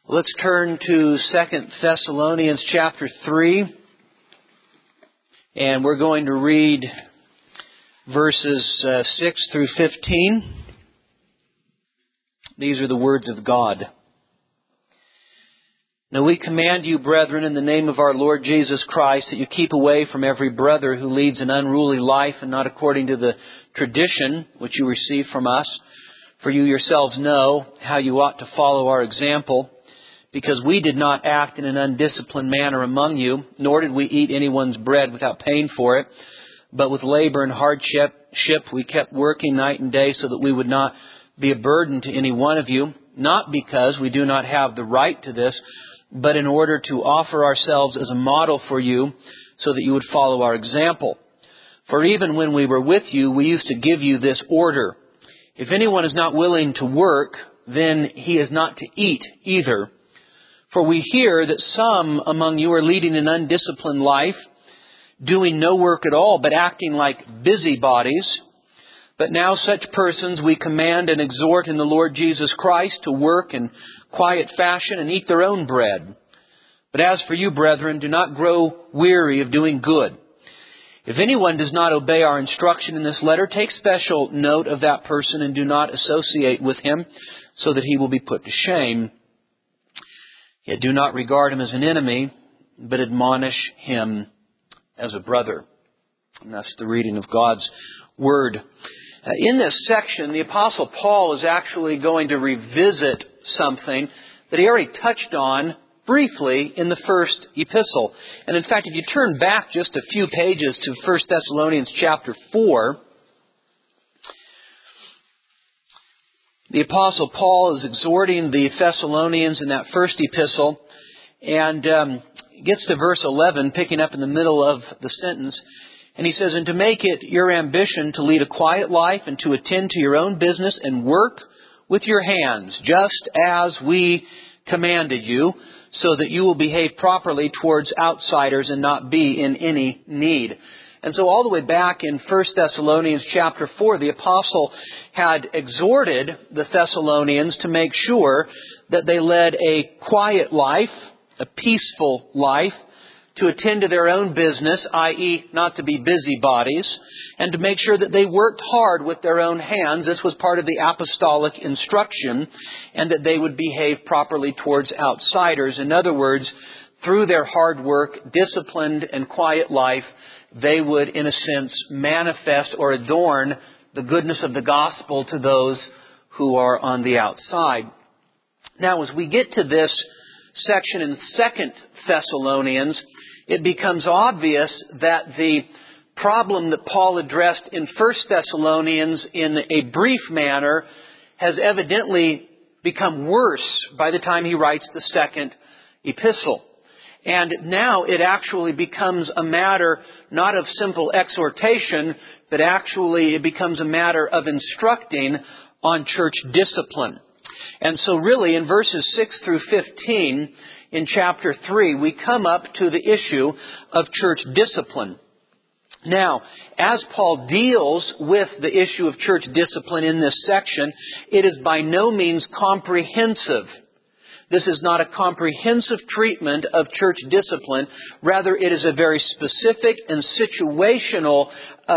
Let's turn to 2 Thessalonians chapter 3, and we're going to read verses 6 through 15. These are the words of God. Now we command you, brethren, in the name of our Lord Jesus Christ, that you keep away from every brother who leads an unruly life and not according to the tradition which you received from us. For you yourselves know how you ought to follow our example, because we did not act in an undisciplined manner among you, nor did we eat anyone's bread without paying for it, but with labor and hardship we kept working night and day so that we would not be a burden to any one of you, not because we do not have the right to this, but in order to offer ourselves as a model for you so that you would follow our example. For even when we were with you, we used to give you this order. If anyone is not willing to work, then he is not to eat either. For we hear that some among you are leading an undisciplined life, doing no work at all, but acting like busybodies. But now such persons we command and exhort in the Lord Jesus Christ to work in quiet fashion and eat their own bread. But as for you, brethren, do not grow weary of doing good. If anyone does not obey our instruction in this letter, take special note of that person and do not associate with him, so that he will be put to shame. Yet do not regard him as an enemy, but admonish him as a brother. And that's the reading of God's Word. In this section, the Apostle Paul is actually going to revisit something that he already touched on briefly in the first epistle. And in fact, if you turn back just a few pages to 1 Thessalonians chapter 4, the Apostle Paul is exhorting the Thessalonians in that first epistle, and gets to verse 11, picking up in the middle of the sentence. And he says, "And to make it your ambition to lead a quiet life and to attend to your own business and work with your hands, just as we commanded you, so that you will behave properly towards outsiders and not be in any need." And so all the way back in 1 Thessalonians chapter 4, the apostle had exhorted the Thessalonians to make sure that they led a quiet life, a peaceful life, to attend to their own business, i.e. not to be busybodies, and to make sure that they worked hard with their own hands. This was part of the apostolic instruction, and that they would behave properly towards outsiders. In other words, through their hard work, disciplined and quiet life, they would, in a sense, manifest or adorn the goodness of the gospel to those who are on the outside. Now, as we get to this section in 2 Thessalonians, it becomes obvious that the problem that Paul addressed in 1 Thessalonians in a brief manner has evidently become worse by the time he writes the second epistle. And now it actually becomes a matter not of simple exhortation, but actually it becomes a matter of instructing on church discipline. And so really in verses 6 through 15 in chapter 3, we come up to the issue of church discipline. Now, as Paul deals with the issue of church discipline in this section, it is by no means comprehensive. This is not a comprehensive treatment of church discipline. Rather, it is a very specific and situational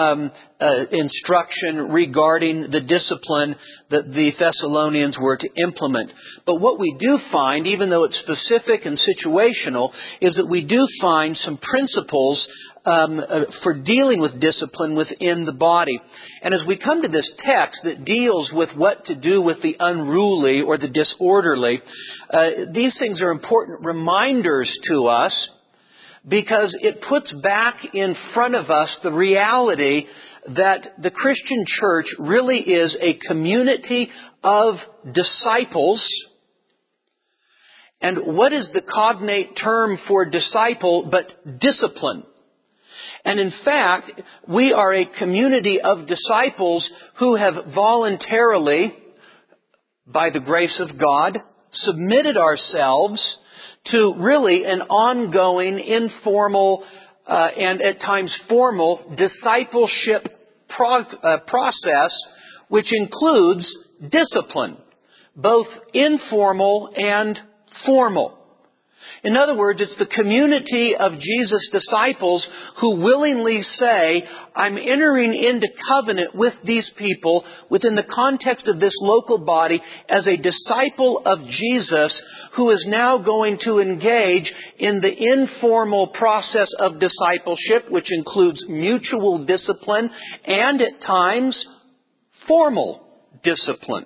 instruction regarding the discipline that the Thessalonians were to implement. But what we do find, even though it's specific and situational, is that we do find some principles for dealing with discipline within the body. And as we come to this text that deals with what to do with the unruly or the disorderly, these things are important reminders to us, because it puts back in front of us the reality that the Christian church really is a community of disciples. And what is the cognate term for disciple but discipline? And in fact, we are a community of disciples who have voluntarily, by the grace of God, submitted ourselves to really an ongoing, informal, and at times formal discipleship process, which includes discipline, both informal and formal. In other words, it's the community of Jesus' disciples who willingly say, I'm entering into covenant with these people within the context of this local body as a disciple of Jesus who is now going to engage in the informal process of discipleship, which includes mutual discipline and at times formal discipline.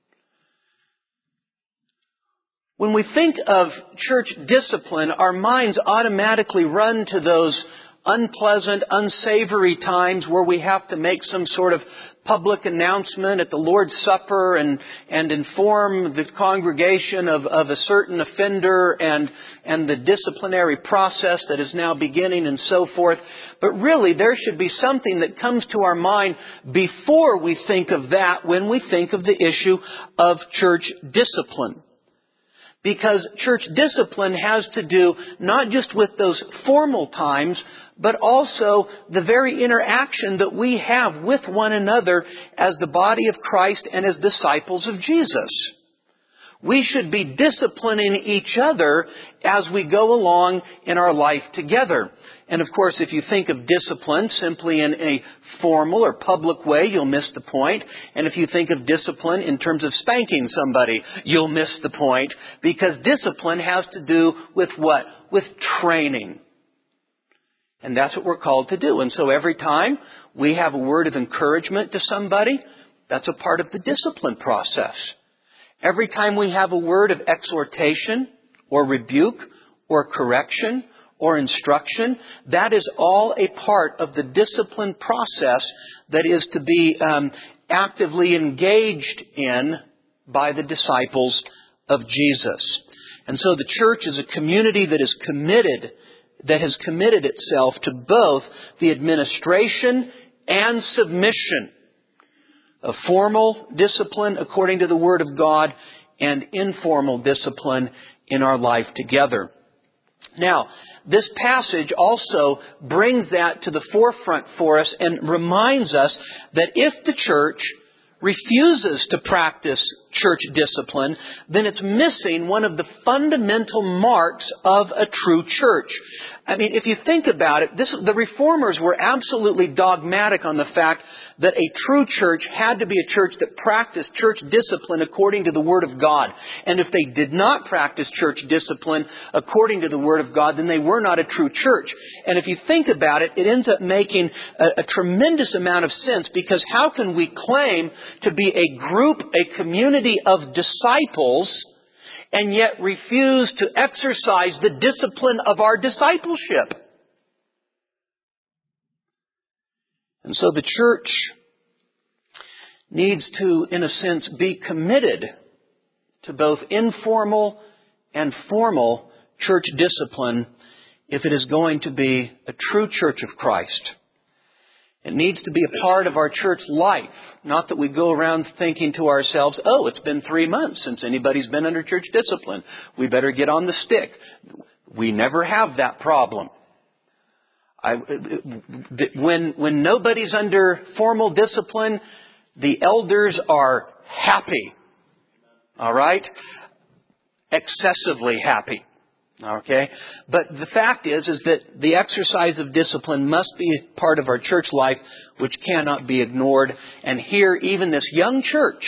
When we think of church discipline, our minds automatically run to those unpleasant, unsavory times where we have to make some sort of public announcement at the Lord's Supper and inform the congregation of a certain offender and the disciplinary process that is now beginning and so forth. But really, there should be something that comes to our mind before we think of that when we think of the issue of church discipline. Because church discipline has to do not just with those formal times, but also the very interaction that we have with one another as the body of Christ and as disciples of Jesus. We should be disciplining each other as we go along in our life together. And of course, if you think of discipline simply in a formal or public way, you'll miss the point. And if you think of discipline in terms of spanking somebody, you'll miss the point. Because discipline has to do with what? With training. And that's what we're called to do. And so every time we have a word of encouragement to somebody, that's a part of the discipline process. Every time we have a word of exhortation or rebuke or correction or instruction, that is all a part of the discipline process that is to be actively engaged in by the disciples of Jesus. And so the church is a community that is committed, that has committed itself to both the administration and submission of formal discipline according to the Word of God and informal discipline in our life together. Now, this passage also brings that to the forefront for us and reminds us that if the church refuses to practice church discipline, then it's missing one of the fundamental marks of a true church. I mean, if you think about it, the Reformers were absolutely dogmatic on the fact that a true church had to be a church that practiced church discipline according to the Word of God. And if they did not practice church discipline according to the Word of God, then they were not a true church. And if you think about it, it ends up making a tremendous amount of sense, because how can we claim to be a group, a community of disciples, and yet refuse to exercise the discipline of our discipleship? And so the church needs to, in a sense, be committed to both informal and formal church discipline if it is going to be a true church of Christ. It needs to be a part of our church life. Not that we go around thinking to ourselves, oh, it's been 3 months since anybody's been under church discipline. We better get on the stick. We never have that problem. When nobody's under formal discipline, the elders are happy. All right? Excessively happy. Okay? But the fact is that the exercise of discipline must be a part of our church life, which cannot be ignored. And here, even this young church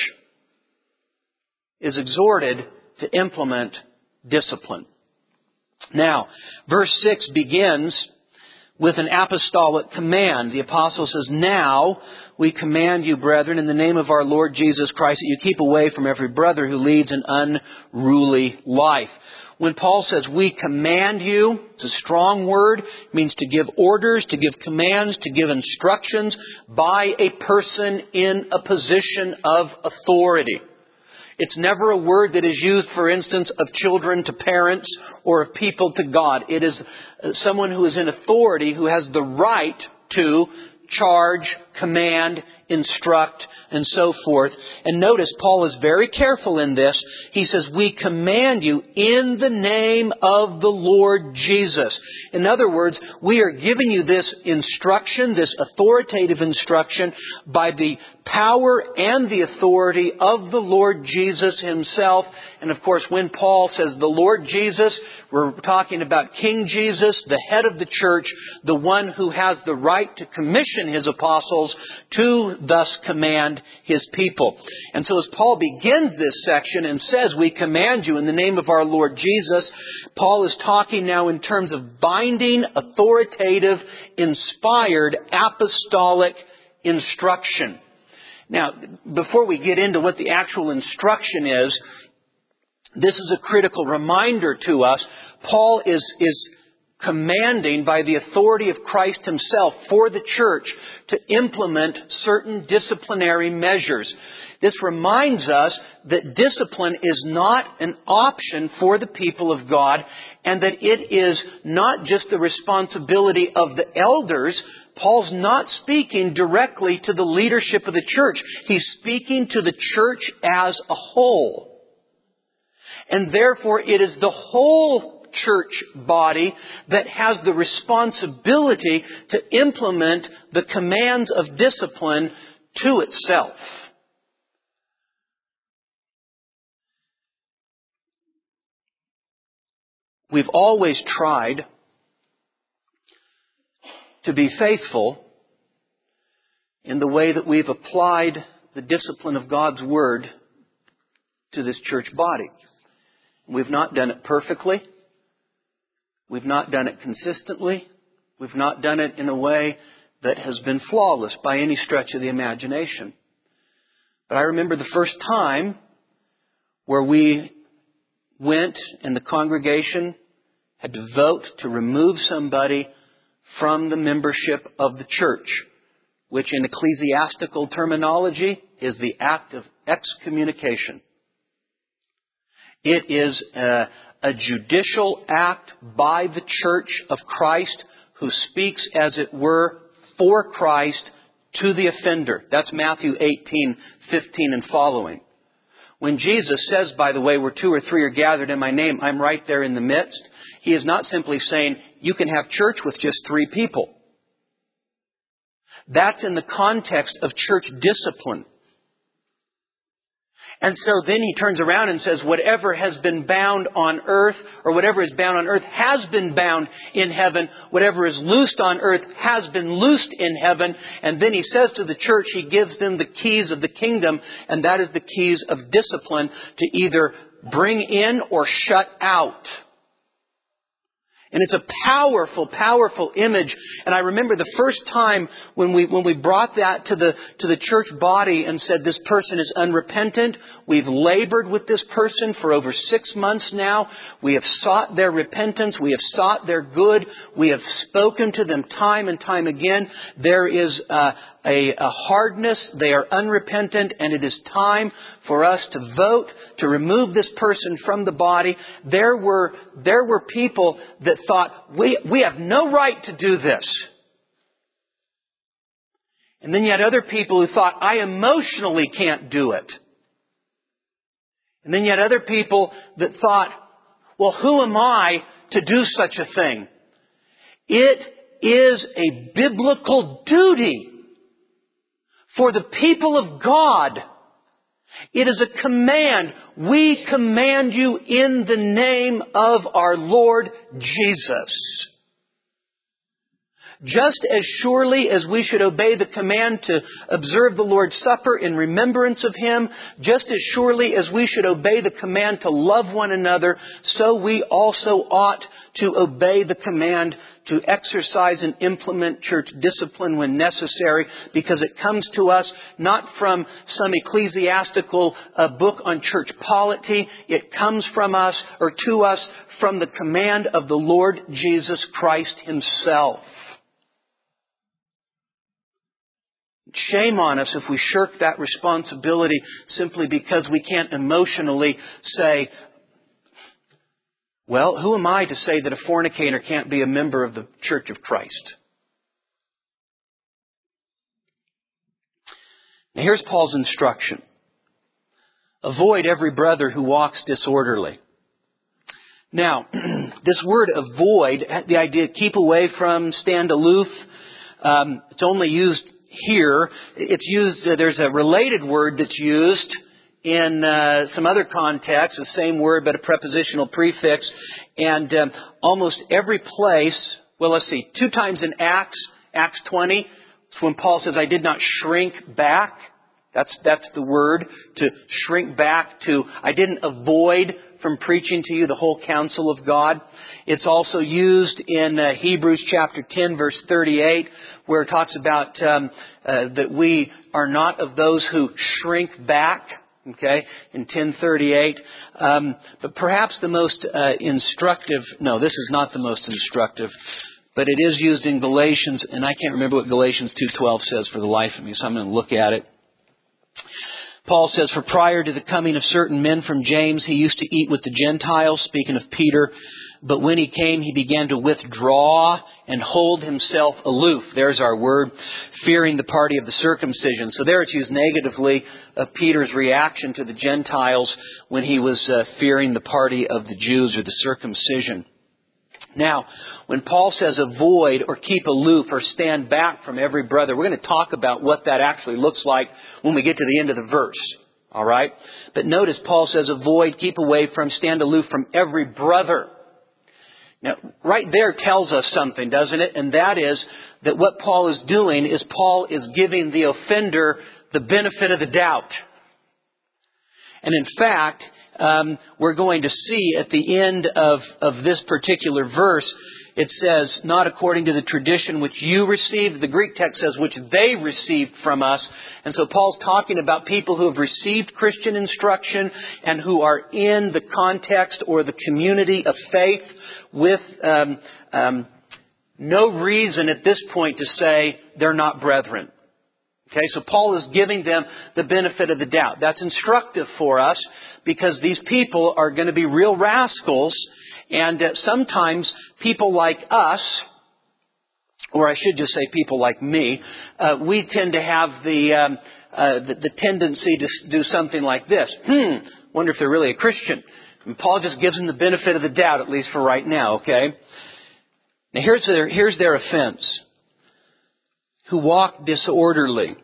is exhorted to implement discipline. Now, verse 6 begins with an apostolic command. The apostle says, "Now we command you, brethren, in the name of our Lord Jesus Christ, that you keep away from every brother who leads an unruly life." When Paul says, we command you, it's a strong word. It means to give orders, to give commands, to give instructions by a person in a position of authority. It's never a word that is used, for instance, of children to parents or of people to God. It is someone who is in authority, who has the right to charge, command, instruct, and so forth. And notice, Paul is very careful in this. He says, we command you in the name of the Lord Jesus. In other words, we are giving you this instruction, this authoritative instruction, by the power and the authority of the Lord Jesus Himself. And of course, when Paul says the Lord Jesus, we're talking about King Jesus, the head of the church, the one who has the right to commission His apostles to thus command His people. And so as Paul begins this section and says, we command you in the name of our Lord Jesus, Paul is talking now in terms of binding, authoritative, inspired, apostolic instruction. Now, before we get into what the actual instruction is, this is a critical reminder to us. Paul is commanding by the authority of Christ Himself for the church to implement certain disciplinary measures. This reminds us that discipline is not an option for the people of God, and that it is not just the responsibility of the elders. Paul's not speaking directly to the leadership of the church. He's speaking to the church as a whole. And therefore, it is the whole church body that has the responsibility to implement the commands of discipline to itself. We've always tried to be faithful in the way that we've applied the discipline of God's Word to this church body. We've not done it perfectly. We've not done it consistently. We've not done it in a way that has been flawless by any stretch of the imagination. But I remember the first time where we went and the congregation had to vote to remove somebody from the membership of the church, which in ecclesiastical terminology is the act of excommunication. It is a judicial act by the church of Christ who speaks, as it were, for Christ to the offender. That's Matthew 18:15 and following. When Jesus says, by the way, where 2 or 3 are gathered in my name, I'm right there in the midst, He is not simply saying you can have church with just 3 people. That's in the context of church discipline. And so then He turns around and says, whatever has been bound on earth, or whatever is bound on earth has been bound in heaven. Whatever is loosed on earth has been loosed in heaven. And then He says to the church, He gives them the keys of the kingdom, and that is the keys of discipline to either bring in or shut out. And it's a powerful, powerful image. And I remember the first time when we brought that to the church body and said, this person is unrepentant. We've labored with this person for over 6 months now. We have sought their repentance. We have sought their good. We have spoken to them time and time again. There is a hardness. They are unrepentant, and it is time for us to vote to remove this person from the body. There were people that thought, we have no right to do this. And then you had other people who thought, I emotionally can't do it. And then you had other people that thought, well, who am I to do such a thing? It is a biblical duty for the people of God. It is a command. We command you in the name of our Lord Jesus. Just as surely as we should obey the command to observe the Lord's Supper in remembrance of Him, just as surely as we should obey the command to love one another, so we also ought to obey the command to exercise and implement church discipline when necessary, because it comes to us not from some ecclesiastical book on church polity. It comes from us, or to us, from the command of the Lord Jesus Christ Himself. Shame on us if we shirk that responsibility simply because we can't emotionally say, well, who am I to say that a fornicator can't be a member of the Church of Christ? Now here's Paul's instruction. Avoid every brother who walks disorderly. Now, this word avoid, the idea keep away from, stand aloof, it's only used here. It's used, there's a related word that's used in some other contexts, the same word but a prepositional prefix. And almost every place, well, let's see, 2 times in Acts 20, it's when Paul says, I did not shrink back. That's the word, to shrink back to. I didn't avoid from preaching to you the whole counsel of God. It's also used in Hebrews chapter 10, verse 38, where it talks about that we are not of those who shrink back. Okay, in 10:38. But perhaps the most instructive, no, this is not the most instructive, but it is used in Galatians, and I can't remember what Galatians 2:12 says for the life of me, so I'm going to look at it. Paul says, for prior to the coming of certain men from James, he used to eat with the Gentiles, speaking of Peter. But when he came, he began to withdraw and hold himself aloof. There's our word, fearing the party of the circumcision. So there it's used negatively of Peter's reaction to the Gentiles when he was fearing the party of the Jews or the circumcision. Now, when Paul says avoid or keep aloof or stand back from every brother, we're going to talk about what that actually looks like when we get to the end of the verse. All right? But notice Paul says avoid, keep away from, stand aloof from every brother. Now, right there tells us something, doesn't it? And that is that what Paul is doing is Paul is giving the offender the benefit of the doubt. And in fact, we're going to see at the end of this particular verse, it says, not according to the tradition which you received. The Greek text says, which they received from us. And so Paul's talking about people who have received Christian instruction and who are in the context or the community of faith with no reason at this point to say they're not brethren. Okay, so Paul is giving them the benefit of the doubt. That's instructive for us because these people are going to be real rascals, and sometimes people like us, or I should just say people like me, we tend to have the tendency to do something like this. Wonder if they're really a Christian. And Paul just gives them the benefit of the doubt, at least for right now. Okay. Now here's their offense. Who walk disorderly.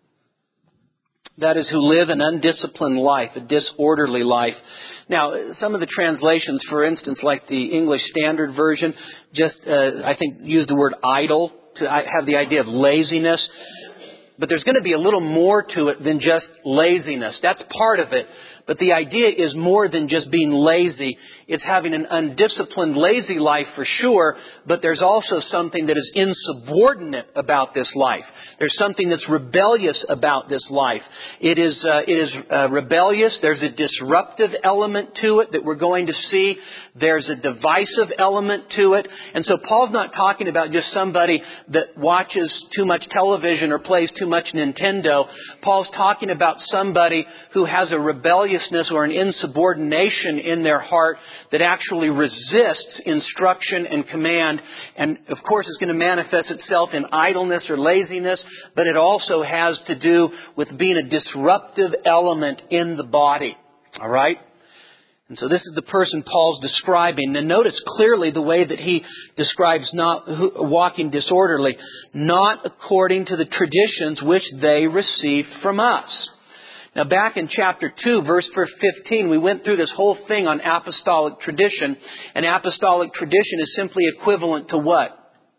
That is, who live an undisciplined life, a disorderly life. Now, some of the translations, for instance, like the English Standard Version, just, I think, use the word idle to have the idea of laziness. But there's going to be a little more to it than just laziness. That's part of it. But the idea is more than just being lazy. It's having an undisciplined, lazy life for sure, but there's also something that is insubordinate about this life. There's something that's rebellious about this life. It is rebellious. There's a disruptive element to it that we're going to see. There's a divisive element to it. And so Paul's not talking about just somebody that watches too much television or plays too much Nintendo. Paul's talking about somebody who has a rebelliousness or an insubordination in their heart that actually resists instruction and command. And of course it's going to manifest itself in idleness or laziness, but it also has to do with being a disruptive element in the body. All right? And so this is the person Paul's describing. And notice clearly the way that he describes not walking disorderly, not according to the traditions which they received from us. Now back in chapter 2, verse 15, we went through this whole thing on apostolic tradition. And apostolic tradition is simply equivalent to what?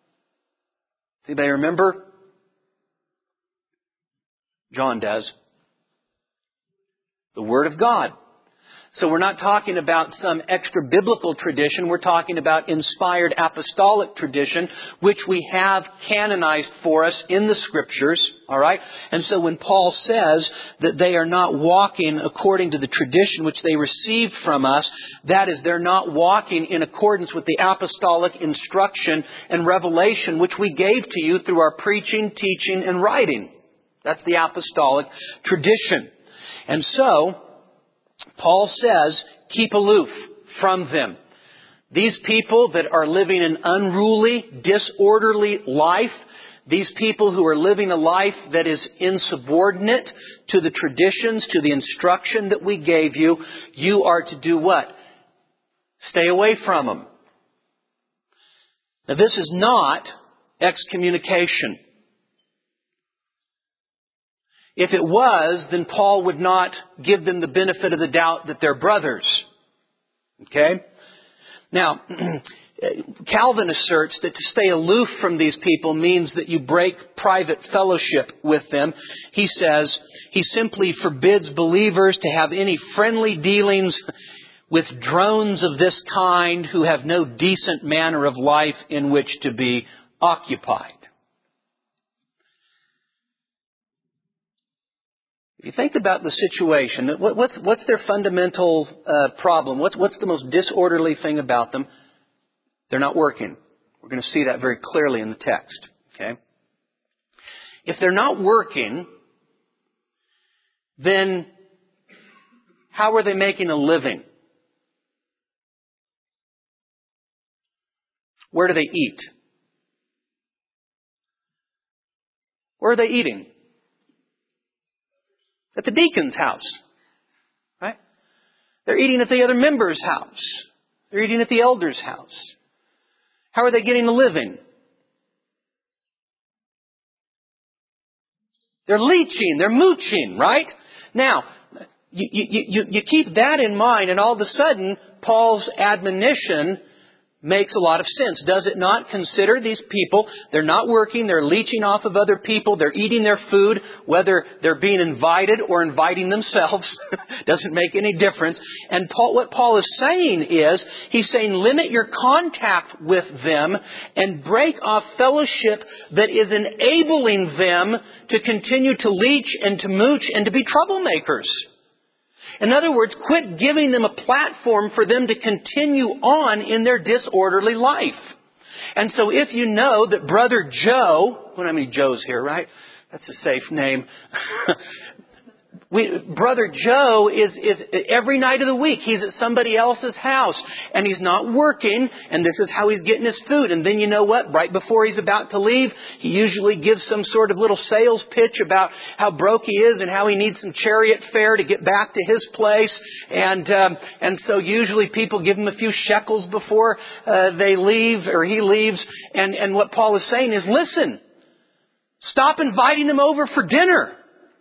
Does anybody remember? John does. The Word of God. So we're not talking about some extra biblical tradition. We're talking about inspired apostolic tradition, which we have canonized for us in the Scriptures. All right? And so when Paul says that they are not walking according to the tradition which they received from us, that is, they're not walking in accordance with the apostolic instruction and revelation which we gave to you through our preaching, teaching, and writing. That's the apostolic tradition. And so Paul says, keep aloof from them. These people that are living an unruly, disorderly life, these people who are living a life that is insubordinate to the traditions, to the instruction that we gave you, you are to do what? Stay away from them. Now this is not excommunication. If it was, then Paul would not give them the benefit of the doubt that they're brothers. Okay? Now, Calvin asserts that to stay aloof from these people means that you break private fellowship with them. He says he simply forbids believers to have any friendly dealings with drones of this kind who have no decent manner of life in which to be occupied. If you think about the situation, what's their fundamental problem? What's the most disorderly thing about them? They're not working. We're going to see that very clearly in the text. Okay? If they're not working, then how are they making a living? Where do they eat? Where are they eating? At the deacon's house. Right? They're eating at the other member's house. They're eating at the elder's house. How are they getting a living? They're leeching. They're mooching, right? Now, you keep that in mind, and all of a sudden, Paul's admonition makes a lot of sense, does it not? Consider these people. They're not working. They're leeching off of other people. They're eating their food, whether they're being invited or inviting themselves. Doesn't make any difference. And what Paul is saying is, he's saying limit your contact with them and break off fellowship that is enabling them to continue to leech and to mooch and to be troublemakers. In other words, quit giving them a platform for them to continue on in their disorderly life. And so if you know that Brother Joe, we don't have any Joes here, right? That's a safe name. Brother Joe is every night of the week, he's at somebody else's house and he's not working, and this is how he's getting his food. And then you know what? Right before he's about to leave, he usually gives some sort of little sales pitch about how broke he is and how he needs some chariot fare to get back to his place. And so usually people give him a few shekels before they leave, or he leaves. And what Paul is saying is, listen, stop inviting him over for dinner.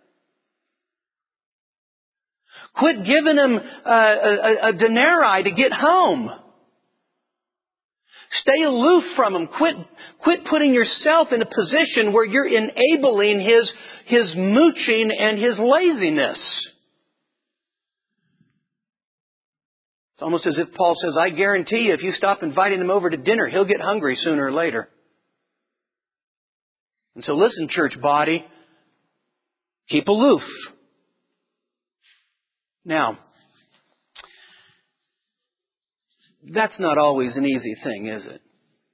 Quit giving them a denarii to get home. Stay aloof from them. Quit putting yourself in a position where you're enabling his mooching and his laziness. It's almost as if Paul says, I guarantee you, if you stop inviting him over to dinner, he'll get hungry sooner or later. And so listen, church body, keep aloof. Now, that's not always an easy thing, is it?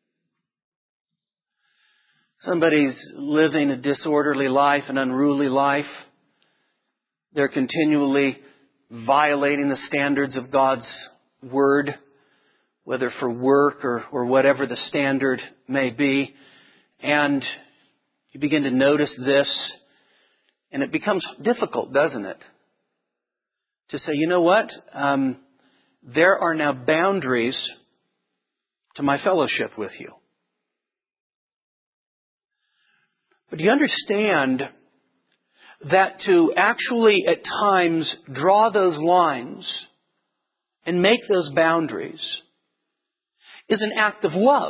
Somebody's living a disorderly life, an unruly life. They're continually violating the standards of God's Word, whether for work or whatever the standard may be. And you begin to notice this, and it becomes difficult, doesn't it? To say, you know what? There are now boundaries to my fellowship with you. But do you understand that to actually at times draw those lines and make those boundaries is an act of love?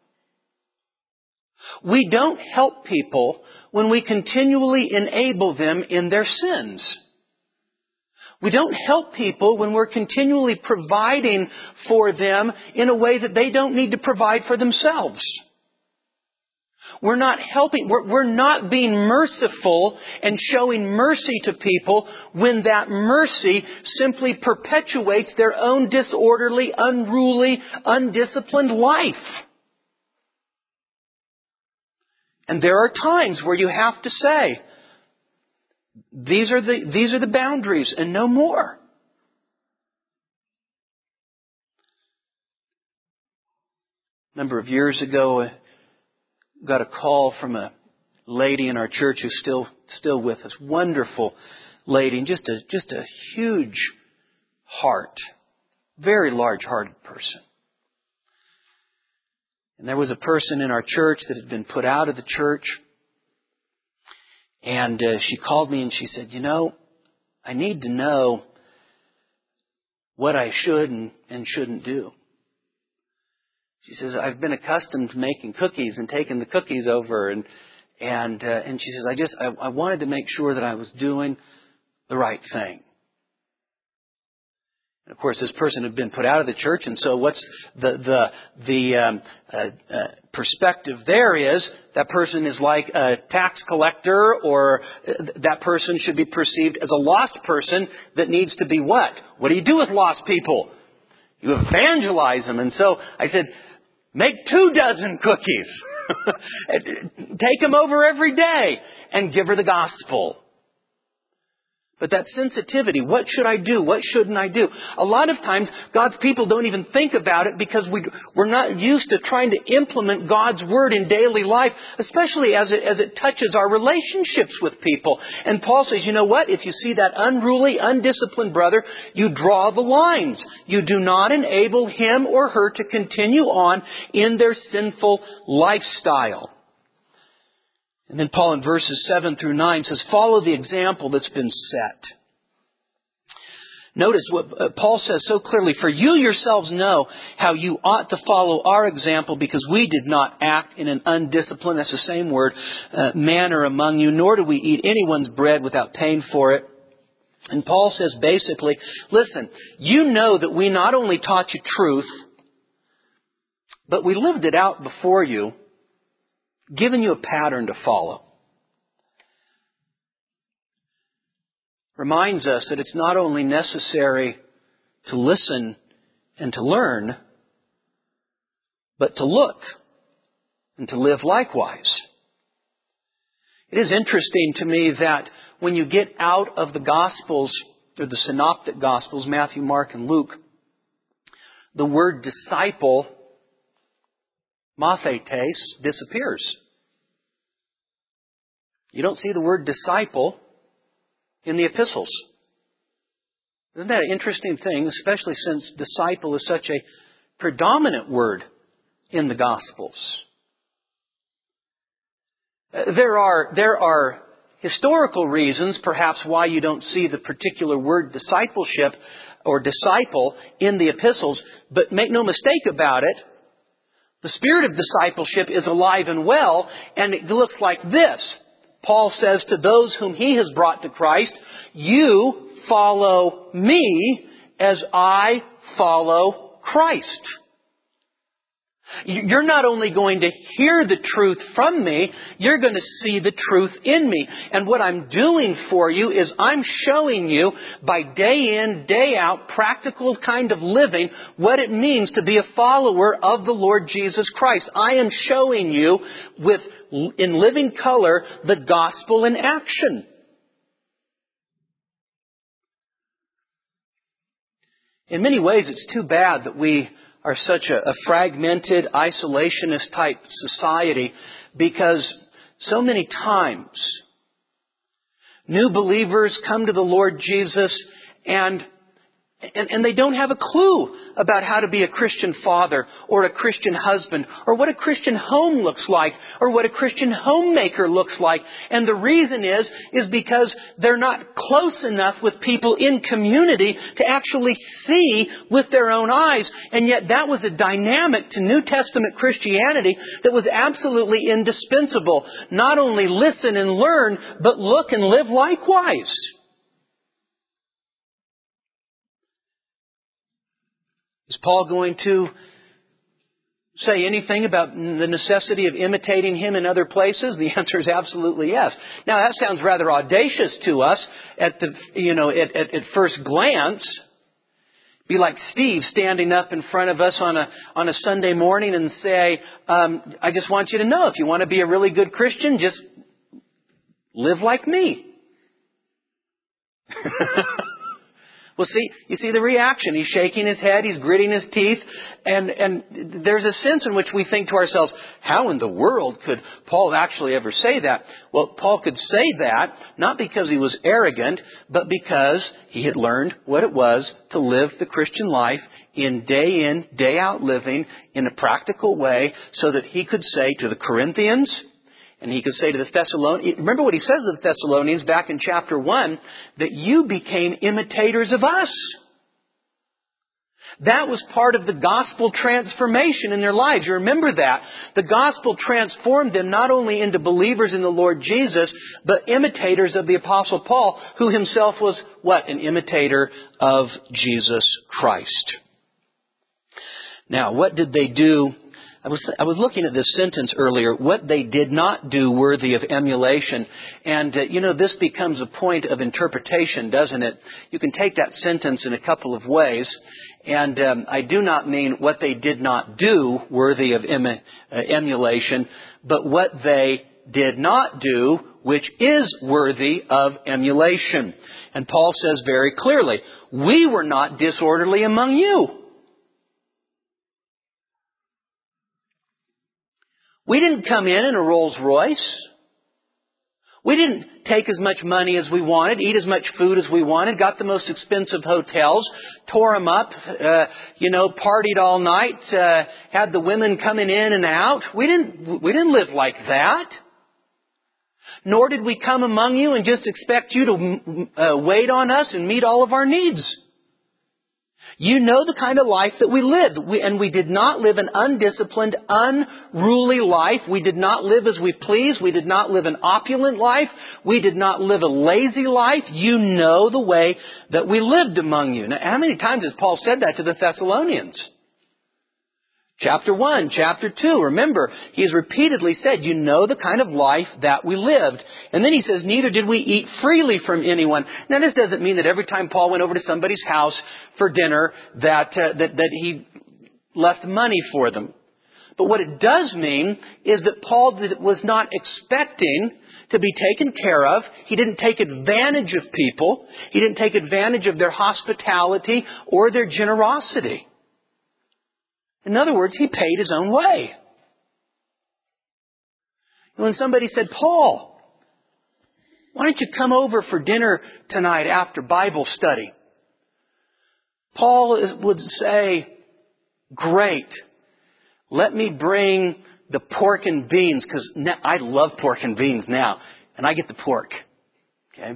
We don't help people when we continually enable them in their sins. We don't help people when we're continually providing for them in a way that they don't need to provide for themselves. We're not helping, we're not being merciful and showing mercy to people when that mercy simply perpetuates their own disorderly, unruly, undisciplined life. And there are times where you have to say, these are the boundaries and no more. A number of years ago, I got a call from a lady in our church who's still with us. Wonderful lady, and just a huge heart, very large-hearted person. And there was a person in our church that had been put out of the church. And she called me and she said, I need to know what I should and shouldn't do. She says, I've been accustomed to making cookies and taking the cookies over. And she says, I wanted to make sure that I was doing the right thing. And of course, this person had been put out of the church, and so what's the perspective there is that person is like a tax collector, or that person should be perceived as a lost person that needs to be what? What do you do with lost people? You evangelize them. And so I said, make 24 cookies. Take them over every day and give her the gospel. But that sensitivity, what should I do? What shouldn't I do? A lot of times, God's people don't even think about it because we're not used to trying to implement God's Word in daily life, especially as it touches our relationships with people. And Paul says, you know what? If you see that unruly, undisciplined brother, you draw the lines. You do not enable him or her to continue on in their sinful lifestyle. And then Paul in verses 7 through 9 says, follow the example that's been set. Notice what Paul says so clearly, for you yourselves know how you ought to follow our example, because we did not act in an undisciplined, that's the same word, manner among you, nor do we eat anyone's bread without paying for it. And Paul says basically, listen, you know that we not only taught you truth, but we lived it out before you, given you a pattern to follow. Reminds us that it's not only necessary to listen and to learn, but to look and to live likewise. It is interesting to me that when you get out of the Gospels, or the Synoptic Gospels, Matthew, Mark, and Luke, the word disciple, mathetes, disappears. You don't see the word disciple in the epistles. Isn't that an interesting thing, especially since disciple is such a predominant word in the Gospels? There are historical reasons, perhaps, why you don't see the particular word discipleship or disciple in the epistles, but make no mistake about it, the spirit of discipleship is alive and well, and it looks like this. Paul says to those whom he has brought to Christ, you follow me as I follow Christ. You're not only going to hear the truth from me, you're going to see the truth in me. And what I'm doing for you is I'm showing you by day in, day out, practical kind of living, what it means to be a follower of the Lord Jesus Christ. I am showing you in living color the gospel in action. In many ways, it's too bad that we are such a fragmented, isolationist type society, because so many times new believers come to the Lord Jesus and they don't have a clue about how to be a Christian father or a Christian husband or what a Christian home looks like or what a Christian homemaker looks like. And the reason is because they're not close enough with people in community to actually see with their own eyes. And yet that was a dynamic to New Testament Christianity that was absolutely indispensable. Not only listen and learn, but look and live likewise. Is Paul going to say anything about the necessity of imitating him in other places? The answer is absolutely yes. Now that sounds rather audacious to us at first glance. Be like Steve standing up in front of us on a Sunday morning and say, I just want you to know, if you want to be a really good Christian, just live like me. Well, you see the reaction. He's shaking his head, he's gritting his teeth, and there's a sense in which we think to ourselves, how in the world could Paul actually ever say that? Well, Paul could say that, not because he was arrogant, but because he had learned what it was to live the Christian life in, day out living in a practical way, so that he could say to the Corinthians And he could say to the Thessalonians, remember what he says to the Thessalonians back in chapter 1, that you became imitators of us. That was part of the gospel transformation in their lives. You remember that. The gospel transformed them not only into believers in the Lord Jesus, but imitators of the Apostle Paul, who himself was what? An imitator of Jesus Christ. Now, what did they do? I was looking at this sentence earlier, what they did not do worthy of emulation. And, this becomes a point of interpretation, doesn't it? You can take that sentence in a couple of ways. And I do not mean what they did not do worthy of emulation, but what they did not do, which is worthy of emulation. And Paul says very clearly, we were not disorderly among you. We didn't come in a Rolls Royce. We didn't take as much money as we wanted, eat as much food as we wanted, got the most expensive hotels, tore them up, partied all night, had the women coming in and out. We didn't live like that. Nor did we come among you and just expect you to wait on us and meet all of our needs. You know the kind of life that we lived. We did not live an undisciplined, unruly life. We did not live as we please. We did not live an opulent life. We did not live a lazy life. You know the way that we lived among you. Now, how many times has Paul said that to the Thessalonians? Chapter 1, chapter 2. Remember, he's repeatedly said, you know the kind of life that we lived. And then he says, neither did we eat freely from anyone. Now, this doesn't mean that every time Paul went over to somebody's house for dinner that he left money for them. But what it does mean is that Paul was not expecting to be taken care of. He didn't take advantage of people. He didn't take advantage of their hospitality or their generosity. In other words, he paid his own way. When somebody said, Paul, why don't you come over for dinner tonight after Bible study? Paul would say, great. Let me bring the pork and beans, because I love pork and beans now, and I get the pork. Okay?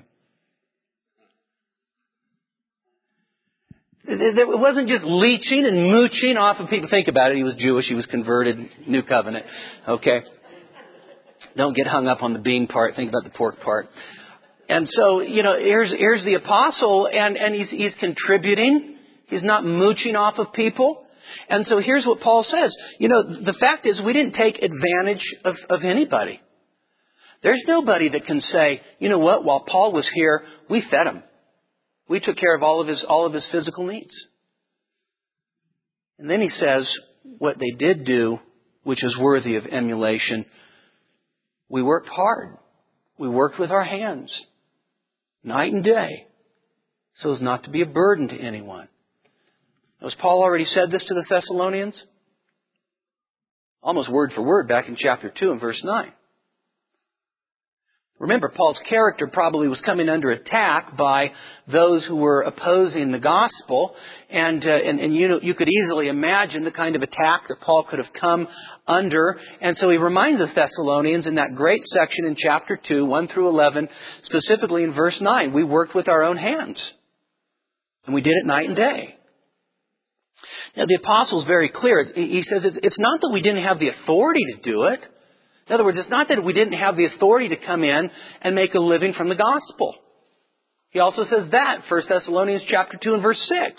It wasn't just leeching and mooching off of people. Think about it. He was Jewish. He was converted. New covenant. Okay. Don't get hung up on the bean part. Think about the pork part. And so, here's the apostle, and he's contributing. He's not mooching off of people. And so here's what Paul says. The fact is we didn't take advantage of anybody. There's nobody that can say, you know what, while Paul was here, we fed him. We took care of all of his physical needs. And then he says, what they did do, which is worthy of emulation, we worked hard. We worked with our hands, night and day, so as not to be a burden to anyone. Has Paul already said this to the Thessalonians? Almost word for word back in chapter 2 and verse 9. Remember, Paul's character probably was coming under attack by those who were opposing the gospel. And you could easily imagine the kind of attack that Paul could have come under. And so he reminds the Thessalonians in that great section in chapter 2, 1 through 11, specifically in verse 9, we worked with our own hands. And we did it night and day. Now, the apostle is very clear. He says it's not that we didn't have the authority to do it. In other words, it's not that we didn't have the authority to come in and make a living from the gospel. He also says that, 1 Thessalonians chapter 2 and verse 6.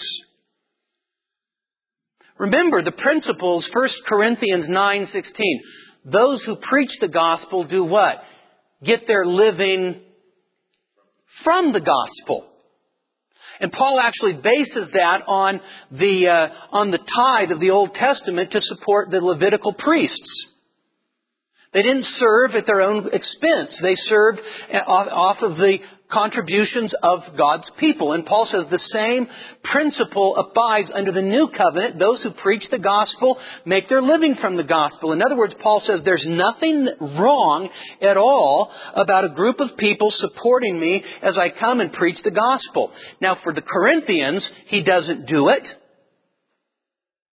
Remember the principles, 1 Corinthians 9:16. Those who preach the gospel do what? Get their living from the gospel. And Paul actually bases that on the tithe of the Old Testament to support the Levitical priests. They didn't serve at their own expense. They served off of the contributions of God's people. And Paul says the same principle abides under the new covenant. Those who preach the gospel make their living from the gospel. In other words, Paul says there's nothing wrong at all about a group of people supporting me as I come and preach the gospel. Now, for the Corinthians, he doesn't do it. Does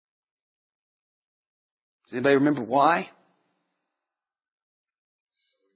anybody remember why?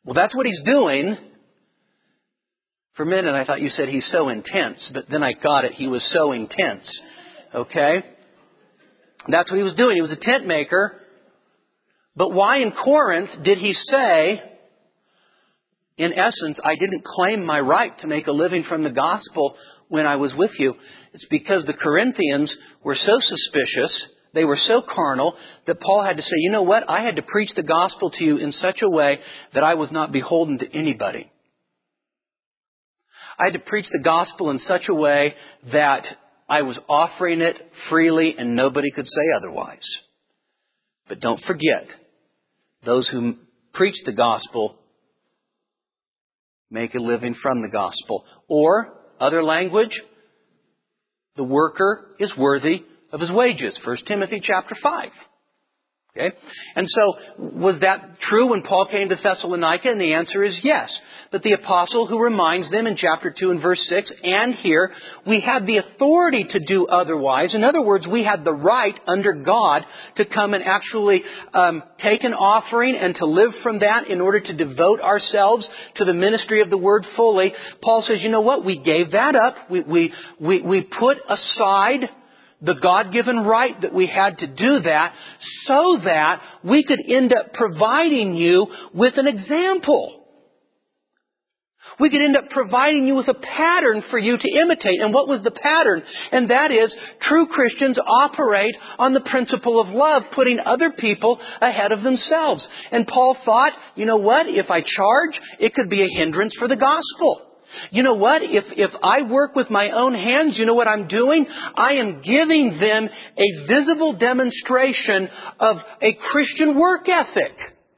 Well, that's what he's doing. For a minute, I thought you said he's so intense, but then I got it. He was so intense. Okay? That's what he was doing. He was a tent maker. But why in Corinth did he say, in essence, I didn't claim my right to make a living from the gospel when I was with you? It's because the Corinthians were so suspicious, they were so carnal, that Paul had to say, you know what? I had to preach the gospel to you in such a way that I was not beholden to anybody. I had to preach the gospel in such a way that I was offering it freely and nobody could say otherwise. But don't forget, those who preach the gospel make a living from the gospel. Or, other language, the worker is worthy of his wages. 1 Timothy chapter 5. Okay? And so, was that true when Paul came to Thessalonica? And the answer is yes. But the apostle who reminds them in chapter 2 and verse 6, and here, we had the authority to do otherwise. In other words, we had the right under God to come and actually take an offering and to live from that in order to devote ourselves to the ministry of the Word fully. Paul says, you know what? We gave that up. We put aside the God-given right that we had to do that so that we could end up providing you with an example. We could end up providing you with a pattern for you to imitate. And what was the pattern? And that is, true Christians operate on the principle of love, putting other people ahead of themselves. And Paul thought, you know what? If I charge, it could be a hindrance for the gospel. You know what? If I work with my own hands, you know what I'm doing? I am giving them a visible demonstration of a Christian work ethic.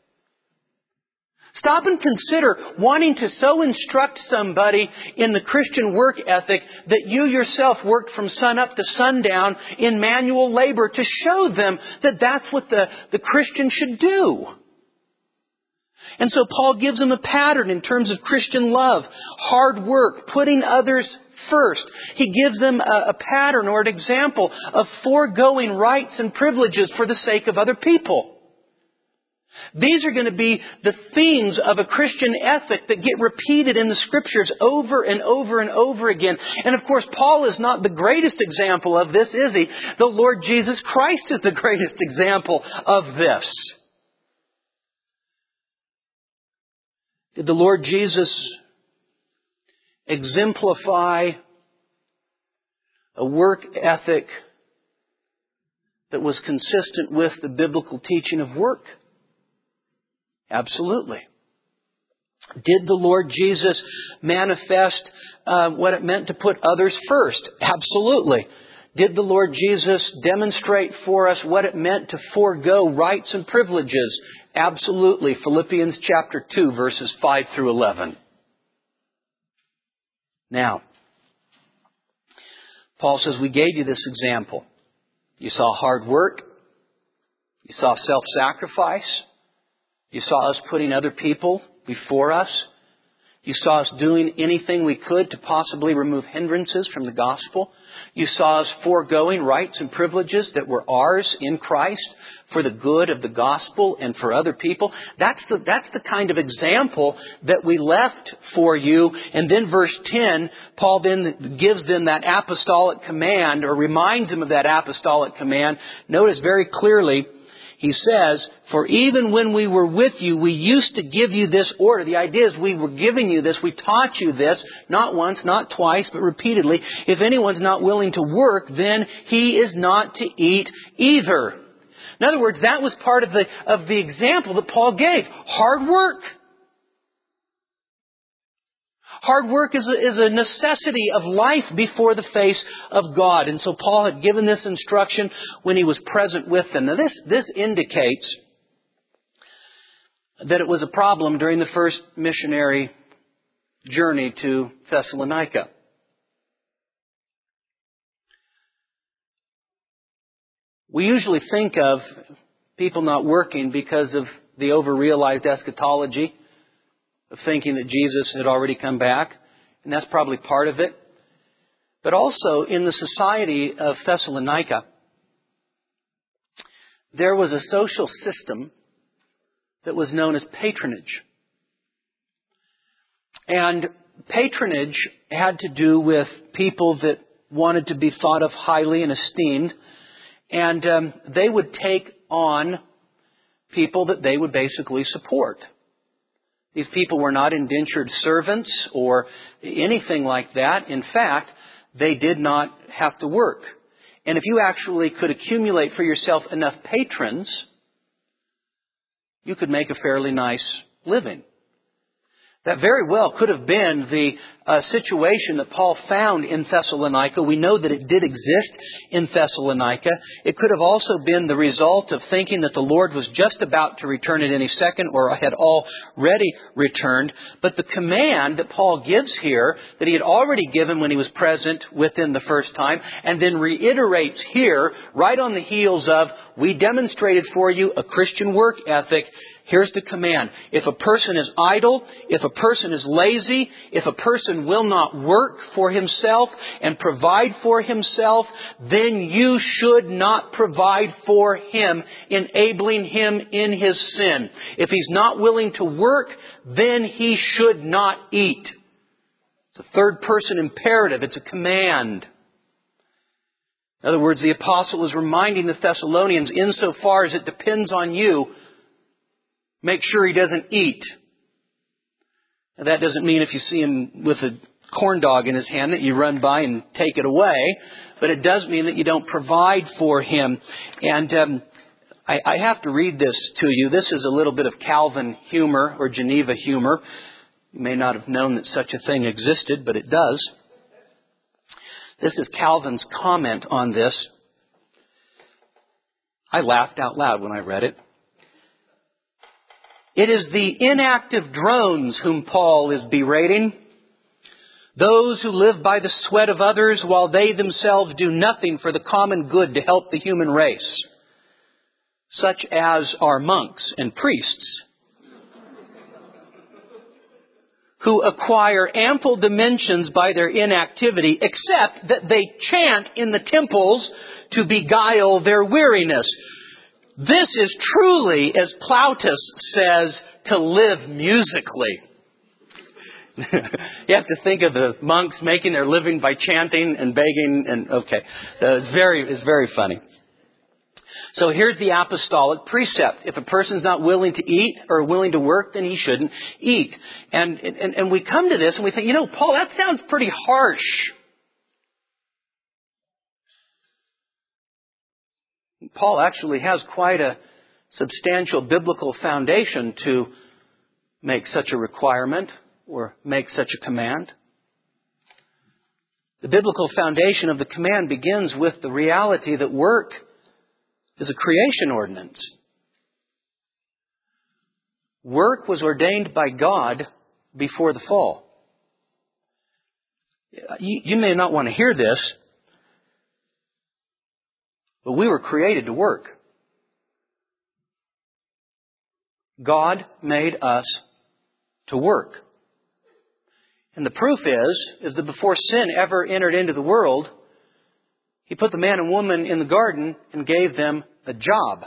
Stop and consider wanting to so instruct somebody in the Christian work ethic that you yourself worked from sun up to sundown in manual labor to show them that that's what the Christian should do. And so Paul gives them a pattern in terms of Christian love, hard work, putting others first. He gives them a pattern or an example of foregoing rights and privileges for the sake of other people. These are going to be the themes of a Christian ethic that get repeated in the Scriptures over and over and over again. And of course, Paul is not the greatest example of this, is he? The Lord Jesus Christ is the greatest example of this. Did the Lord Jesus exemplify a work ethic that was consistent with the biblical teaching of work? Absolutely. Did the Lord Jesus manifest what it meant to put others first? Absolutely. Did the Lord Jesus demonstrate for us what it meant to forego rights and privileges? Absolutely. Philippians chapter 2, verses 5 through 11. Now, Paul says, we gave you this example. You saw hard work. You saw self-sacrifice. You saw us putting other people before us. You saw us doing anything we could to possibly remove hindrances from the gospel. You saw us foregoing rights and privileges that were ours in Christ for the good of the gospel and for other people. That's the kind of example that we left for you. And then verse 10, Paul then gives them that apostolic command, or reminds them of that apostolic command. Notice very clearly, he says, for even when we were with you, we used to give you this order. The idea is we were giving you this. We taught you this, not once, not twice, but repeatedly. If anyone's not willing to work, then he is not to eat either. In other words, that was part of the example that Paul gave. Hard work. Hard work is a necessity of life before the face of God. And so Paul had given this instruction when he was present with them. Now this indicates that it was a problem during the first missionary journey to Thessalonica. We usually think of people not working because of the overrealized eschatology, of thinking that Jesus had already come back, and that's probably part of it. But also in the society of Thessalonica, there was a social system that was known as patronage. And patronage had to do with people that wanted to be thought of highly and esteemed. And they would take on people that they would basically support. These people were not indentured servants or anything like that. In fact, they did not have to work. And if you actually could accumulate for yourself enough patrons, you could make a fairly nice living. That very well could have been the situation that Paul found in Thessalonica. We know that it did exist in Thessalonica. It could have also been the result of thinking that the Lord was just about to return at any second or had already returned. But the command that Paul gives here, that he had already given when he was present with them the first time, and then reiterates here, right on the heels of, we demonstrated for you a Christian work ethic. Here's the command. If a person is idle, if a person is lazy, if a person will not work for himself and provide for himself, then you should not provide for him, enabling him in his sin. If he's not willing to work, then he should not eat. It's a third person imperative. It's a command. In other words, the apostle is reminding the Thessalonians, insofar as it depends on you, make sure he doesn't eat. Now, that doesn't mean if you see him with a corn dog in his hand that you run by and take it away. But it does mean that you don't provide for him. And I have to read this to you. This is a little bit of Calvin humor or Geneva humor. You may not have known that such a thing existed, but it does. This is Calvin's comment on this. I laughed out loud when I read it. It is the inactive drones whom Paul is berating. Those who live by the sweat of others while they themselves do nothing for the common good to help the human race. Such as are monks and priests. Who acquire ample dimensions by their inactivity, except that they chant in the temples to beguile their weariness. This is truly, as Plautus says, to live musically. You have to think of the monks making their living by chanting and begging, and okay, it's very funny. So here's the apostolic precept. If a person's not willing to eat or willing to work, then he shouldn't eat. And we come to this and we think, Paul, that sounds pretty harsh. Paul actually has quite a substantial biblical foundation to make such a requirement or make such a command. The biblical foundation of the command begins with the reality that work is a creation ordinance. Work was ordained by God before the fall. You may not want to hear this, but we were created to work. God made us to work. And the proof is that before sin ever entered into the world, He put the man and woman in the garden and gave them a job.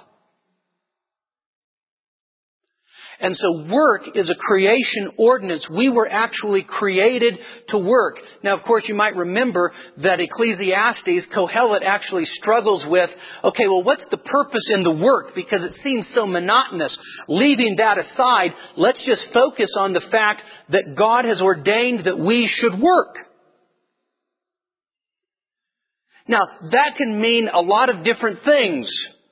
And so work is a creation ordinance. We were actually created to work. Now, of course, you might remember that Ecclesiastes, Kohelet actually struggles with, okay, well, what's the purpose in the work? Because it seems so monotonous. Leaving that aside, let's just focus on the fact that God has ordained that we should work. Now, that can mean a lot of different things.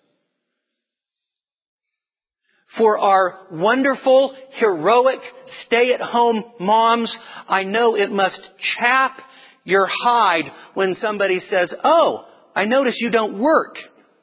For our wonderful, heroic, stay-at-home moms, I know it must chap your hide when somebody says, "Oh, I notice you don't work."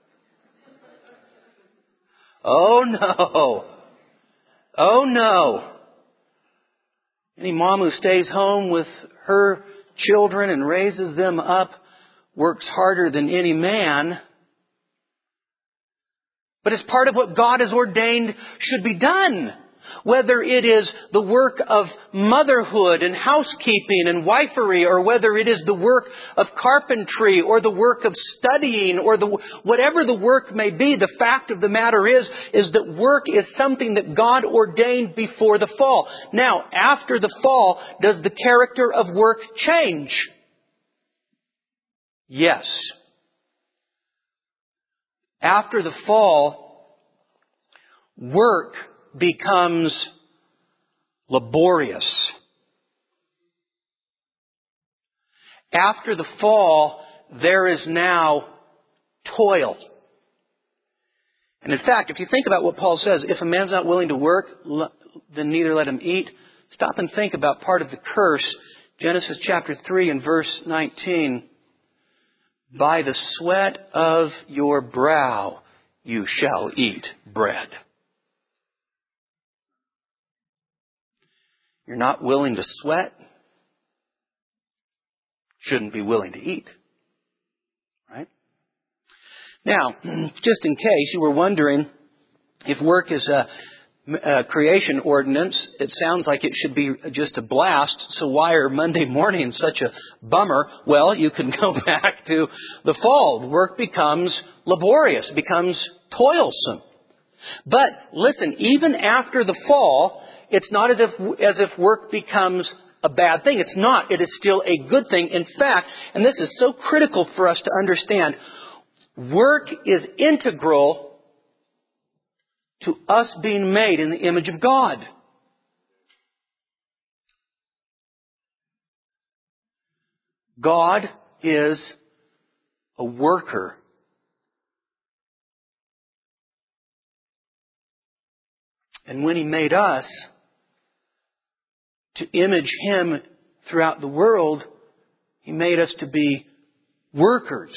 Oh no. Oh no. Any mom who stays home with her children and raises them up works harder than any man. But it's part of what God has ordained should be done. whether it is the work of motherhood and housekeeping and wifery, or whether it is the work of carpentry or the work of studying, or whatever the work may be, the fact of the matter is that work is something that God ordained before the fall. Now, after the fall, does the character of work change? Yes. After the fall, work becomes laborious. After the fall, there is now toil. And in fact, if you think about what Paul says, if a man's not willing to work, then neither let him eat. Stop and think about part of the curse. Genesis chapter 3 and verse 19. By the sweat of your brow you shall eat bread. You're not willing to sweat, shouldn't be willing to eat. Right? Now, just in case you were wondering if work is a creation ordinance, it sounds like it should be just a blast, so why are Monday mornings such a bummer? Well, you can go back to the fall. Work becomes laborious, becomes toilsome. But listen, even after the fall, it's not as if work becomes a bad thing. It's not. It is still a good thing. In fact, and this is so critical for us to understand, work is integral to us being made in the image of God. God is a worker. And when He made us to image Him throughout the world, He made us to be workers.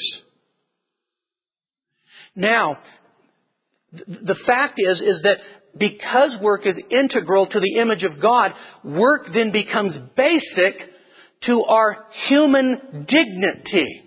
Now, the fact is that because work is integral to the image of God, work then becomes basic to our human dignity.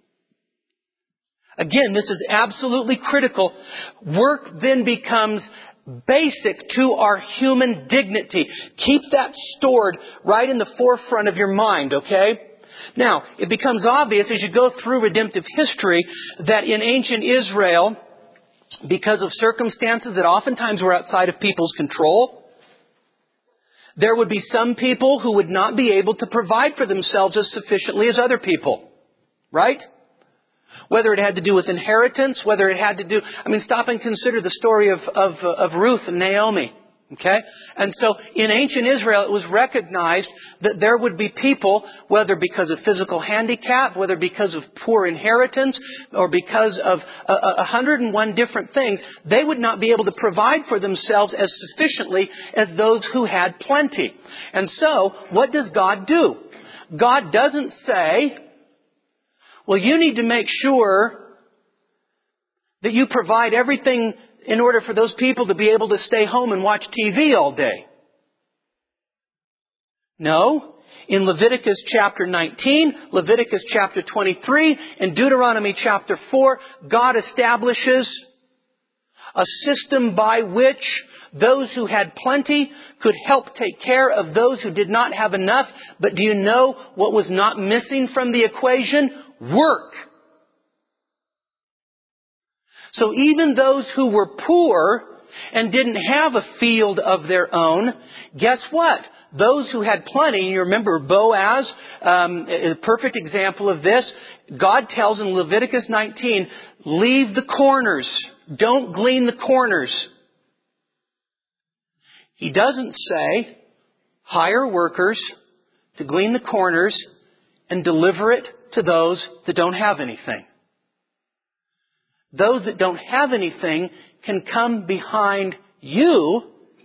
Again, this is absolutely critical. Work then becomes basic to our human dignity. Keep that stored right in the forefront of your mind, okay? Now, it becomes obvious as you go through redemptive history that in ancient Israel, because of circumstances that oftentimes were outside of people's control, there would be some people who would not be able to provide for themselves as sufficiently as other people. Right? Whether it had to do with inheritance, whether it had to do... stop and consider the story of Ruth and Naomi. Okay? And so in ancient Israel, it was recognized that there would be people, whether because of physical handicap, whether because of poor inheritance, or because of 101 different things, they would not be able to provide for themselves as sufficiently as those who had plenty. And so, what does God do? God doesn't say, well, you need to make sure that you provide everything in order for those people to be able to stay home and watch TV all day. No. In Leviticus chapter 19, Leviticus chapter 23, and Deuteronomy chapter 4, God establishes a system by which those who had plenty could help take care of those who did not have enough. But do you know what was not missing from the equation? Work. So even those who were poor and didn't have a field of their own, guess what? Those who had plenty, you remember Boaz, a perfect example of this. God tells in Leviticus 19, leave the corners. Don't glean the corners. He doesn't say, hire workers to glean the corners and deliver it to those that don't have anything. Those that don't have anything can come behind you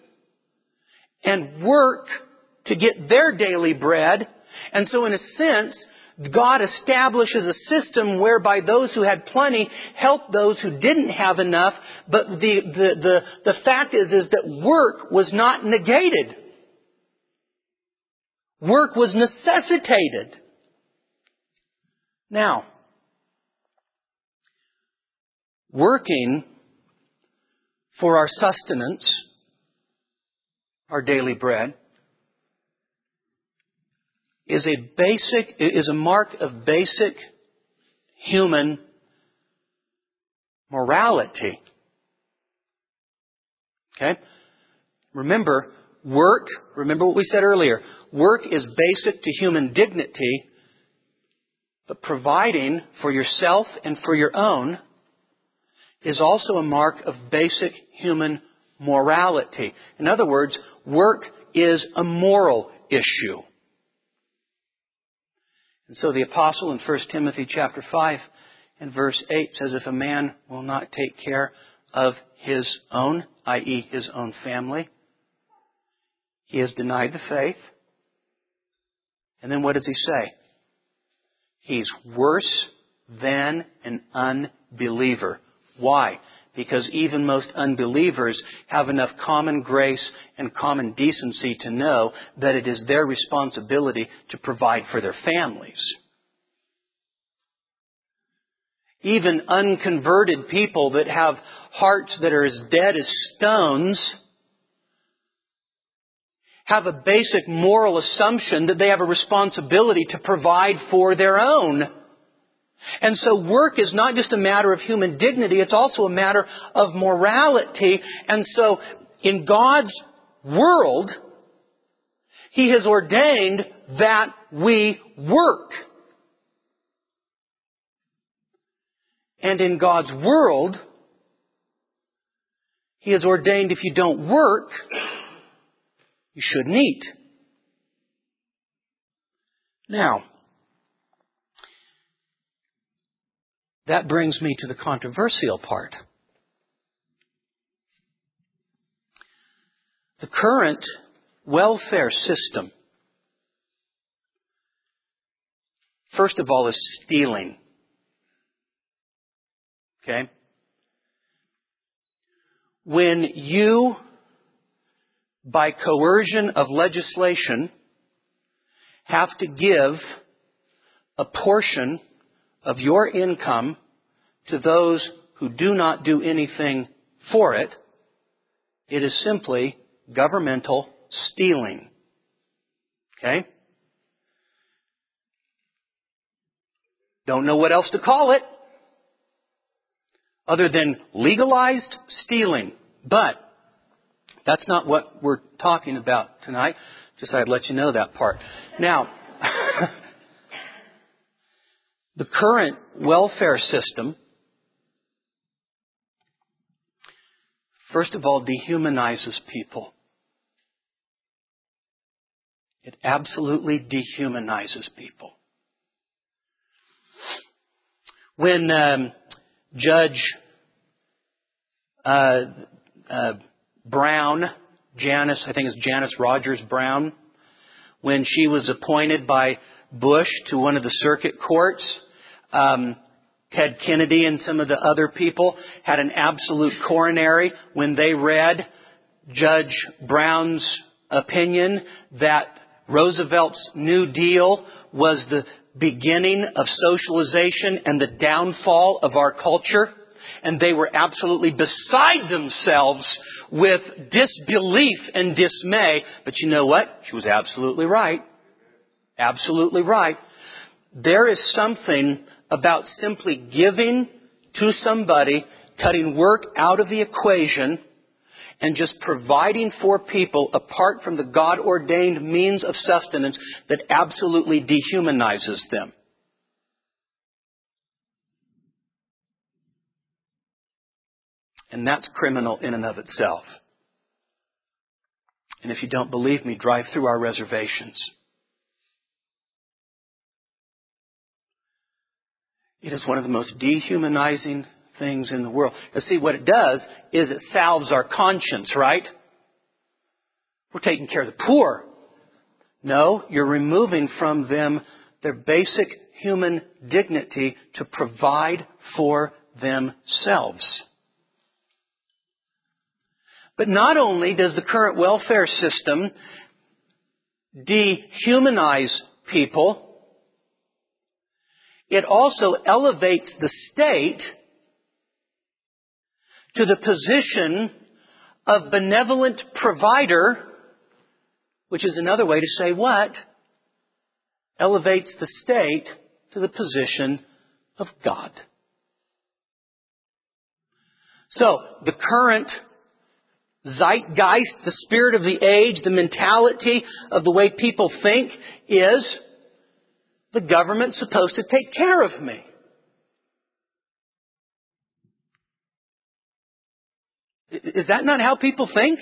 and work to get their daily bread. And so in a sense, God establishes a system whereby those who had plenty help those who didn't have enough. But the fact is that work was not negated. Work was necessitated. Now, working for our sustenance our daily bread, is a mark of basic human morality. Okay? Remember what we said earlier. Work is basic to human dignity, but providing for yourself and for your own is also a mark of basic human morality. In other words, work is a moral issue. And so the apostle in 1 Timothy chapter 5 and verse 8 says, if a man will not take care of his own, i.e. his own family, he has denied the faith. And then what does he say? He's worse than an unbeliever. Why? Because even most unbelievers have enough common grace and common decency to know that it is their responsibility to provide for their families. Even unconverted people that have hearts that are as dead as stones have a basic moral assumption that they have a responsibility to provide for their own. And so work is not just a matter of human dignity, it's also a matter of morality. And so in God's world, He has ordained that we work. And in God's world, He has ordained if you don't work, you shouldn't eat. Now, that brings me to the controversial part. The current welfare system, first of all, is stealing. Okay? When you, by coercion of legislation, have to give a portion of your income to those who do not do anything for it, it is simply governmental stealing. Okay? Don't know what else to call it other than legalized stealing. But that's not what we're talking about tonight. Just thought I'd let you know that part. Now, the current welfare system, first of all, dehumanizes people. It absolutely dehumanizes people. When Judge Brown, Janice, I think it's Janice Rogers Brown, when she was appointed by Bush to one of the circuit courts, Ted Kennedy and some of the other people had an absolute coronary when they read Judge Brown's opinion that Roosevelt's New Deal was the beginning of socialization and the downfall of our culture. And they were absolutely beside themselves with disbelief and dismay. But you know what? She was absolutely right. Absolutely right. There is something about simply giving to somebody, cutting work out of the equation, and just providing for people apart from the God-ordained means of sustenance that absolutely dehumanizes them. And that's criminal in and of itself. And if you don't believe me, drive through our reservations. It is one of the most dehumanizing things in the world. Now see, what it does is it salves our conscience, right? We're taking care of the poor. No, you're removing from them their basic human dignity to provide for themselves. But not only does the current welfare system dehumanize people, it also elevates the state to the position of benevolent provider which is another way to say what? Elevates the state to the position of God. So, the current zeitgeist, the spirit of the age, the mentality of the way people think is, the government's supposed to take care of me. Is that not how people think?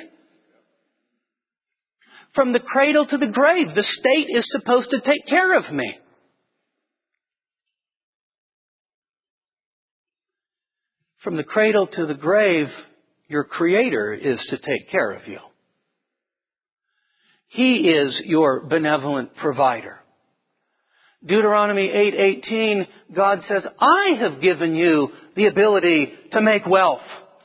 From the cradle to the grave, the state is supposed to take care of me. From the cradle to the grave, your Creator is to take care of you. He is your benevolent provider. Deuteronomy 8:18, God says, I have given you the ability to make wealth.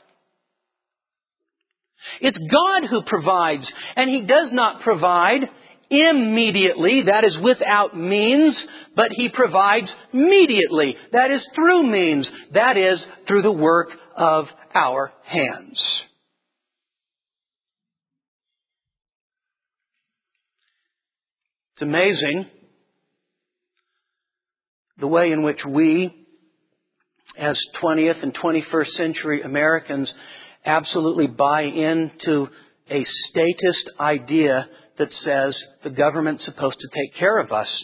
It's God who provides, and He does not provide immediately, that is without means, but He provides mediately, that is through means, that is through the work of our hands. It's amazing the way in which we, as 20th and 21st century Americans, absolutely buy into a statist idea that says the government's supposed to take care of us.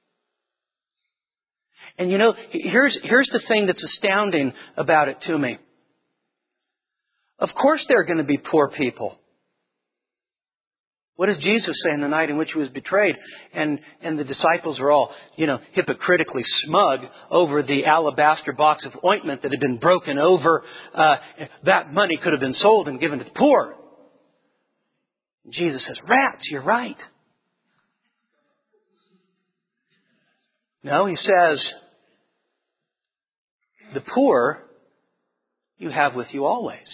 And you know, here's the thing that's astounding about it to me. Of course there are going to be poor people. What does Jesus say in the night in which He was betrayed? And the disciples are all, hypocritically smug over the alabaster box of ointment that had been broken over. That money could have been sold and given to the poor. Jesus says, rats, you're right. No, He says, the poor you have with you always.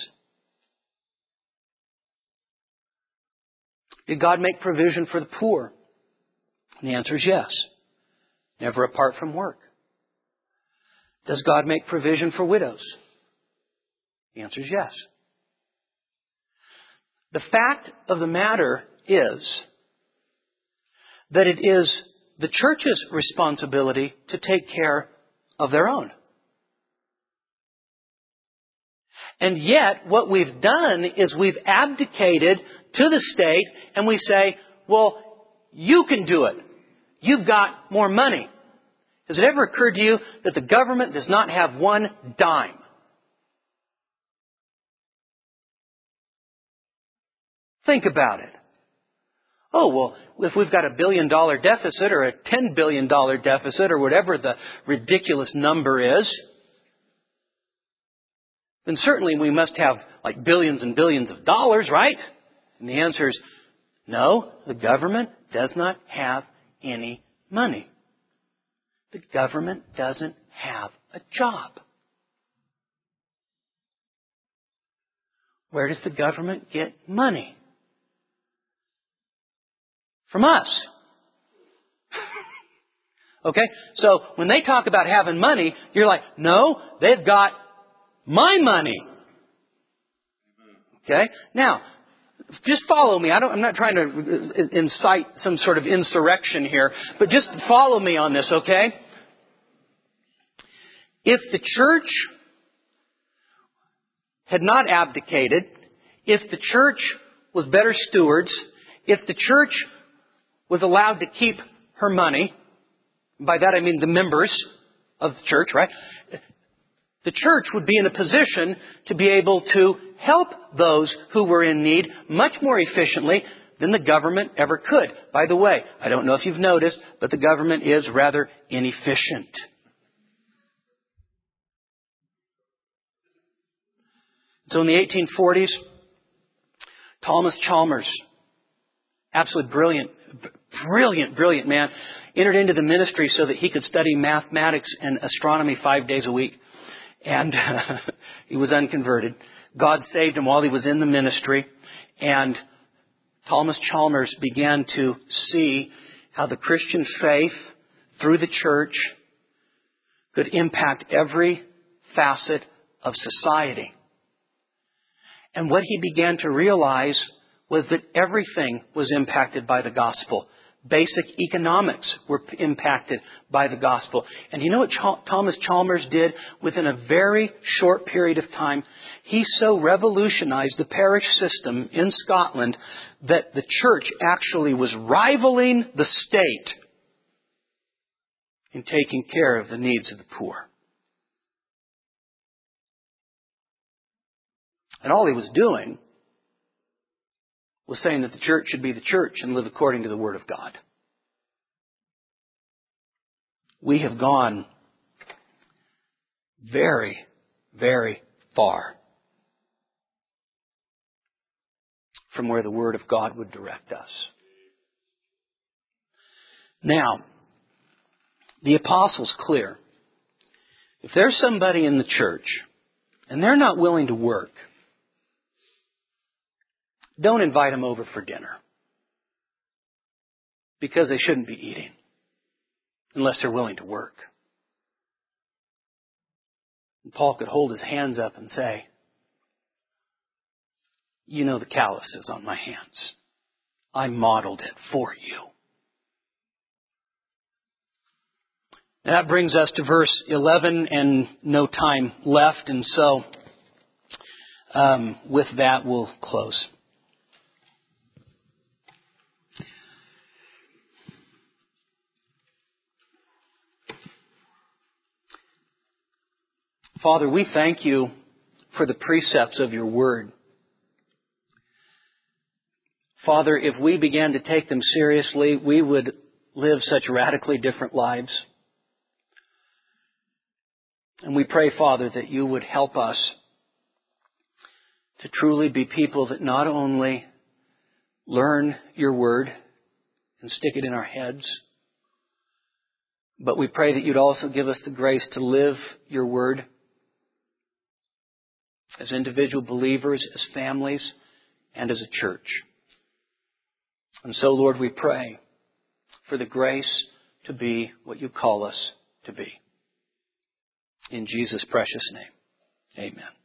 Did God make provision for the poor? And the answer is yes. Never apart from work. Does God make provision for widows? The answer is yes. The fact of the matter is that it is the church's responsibility to take care of their own. And yet, what we've done is we've abdicated to the state and we say, well, you can do it. You've got more money. Has it ever occurred to you that the government does not have one dime? Think about it. Oh, well, if we've got $1 billion deficit or a $10 billion deficit or whatever the ridiculous number is, then certainly we must have like billions and billions of dollars, right? And the answer is no, the government does not have any money. The government doesn't have a job. Where does the government get money? From us. Okay? So when they talk about having money, you're like, no, they've got my money. Okay? Now, just follow me. I'm not trying to incite some sort of insurrection here, but just follow me on this, okay? If the church had not abdicated, if the church was better stewards, if the church was allowed to keep her money, by that I mean the members of the church, right? The church would be in a position to be able to help those who were in need much more efficiently than the government ever could. By the way, I don't know if you've noticed, but the government is rather inefficient. So in the 1840s, Thomas Chalmers, absolutely brilliant man, entered into the ministry so that he could study mathematics and astronomy 5 days a week. And he was unconverted. God saved him while he was in the ministry. And Thomas Chalmers began to see how the Christian faith through the church could impact every facet of society. And what he began to realize was that everything was impacted by the gospel. Basic economics were impacted by the gospel. And you know what Thomas Chalmers did within a very short period of time? He so revolutionized the parish system in Scotland that the church actually was rivaling the state in taking care of the needs of the poor. And all he was doing was saying that the church should be the church and live according to the Word of God. We have gone very, very far from where the Word of God would direct us. Now, the apostle's clear. If there's somebody in the church and they're not willing to work, don't invite them over for dinner. Because they shouldn't be eating unless they're willing to work. And Paul could hold his hands up and say, you know the calluses on my hands. I modeled it for you. And that brings us to verse 11 and no time left. And so with that we'll close. Father, we thank you for the precepts of your word. Father, if we began to take them seriously, we would live such radically different lives. And we pray, Father, that you would help us to truly be people that not only learn your word and stick it in our heads, but we pray that you'd also give us the grace to live your word as individual believers, as families, and as a church. And so, Lord, we pray for the grace to be what you call us to be. In Jesus' precious name, amen.